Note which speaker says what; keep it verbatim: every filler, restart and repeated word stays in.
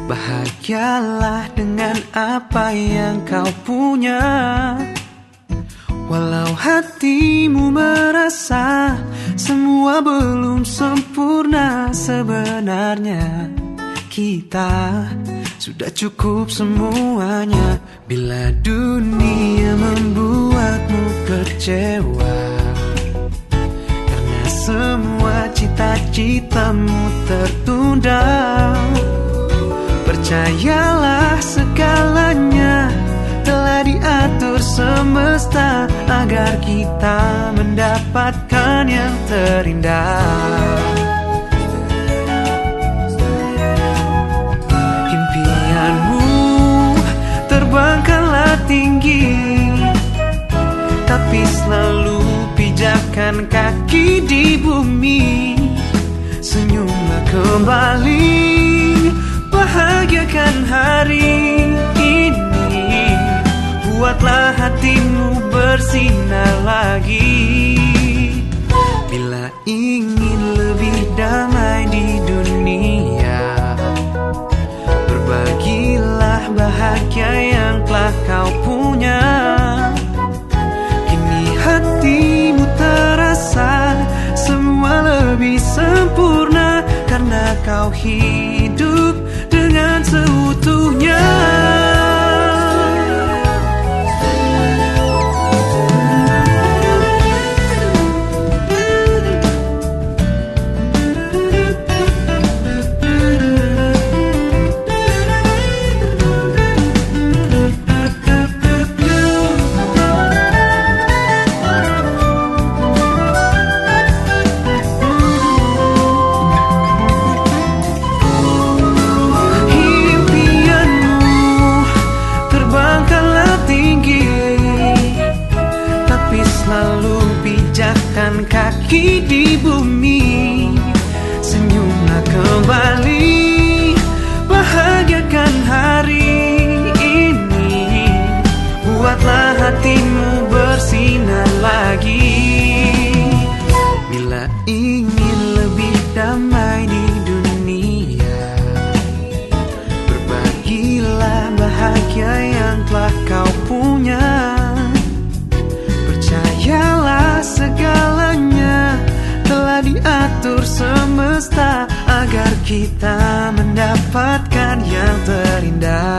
Speaker 1: Bahagialah dengan apa yang kau punya. Walau hatimu merasa semua belum sempurna, sebenarnya kita sudah cukup semuanya. Bila dunia membuatmu kecewa karena semua cita-citamu tertunda, percayalah segalanya telah diatur semesta agar kita mendapatkan yang terindah. Impianmu terbangkanlah tinggi, tapi selalu pijakkan kaki di bumi. Senyumlah kembali, bahagiakan hari ini. Buatlah hatimu bersinar lagi. Bila ingin lebih damai di dunia, berbagilah bahagia yang telah kau punya. Kini hatimu terasa semua lebih sempurna karena kau hidup dengan seutuhnya. Kaki di bumi, senyumlah kembali, bahagiakan hari ini. Buatlah hatimu bersinar lagi. Bila ingin lebih damai di dunia, berbagilah bahagia yang telah kau punya. Percayalah segalanya telah diatur semesta agar kita mendapatkan yang terindah.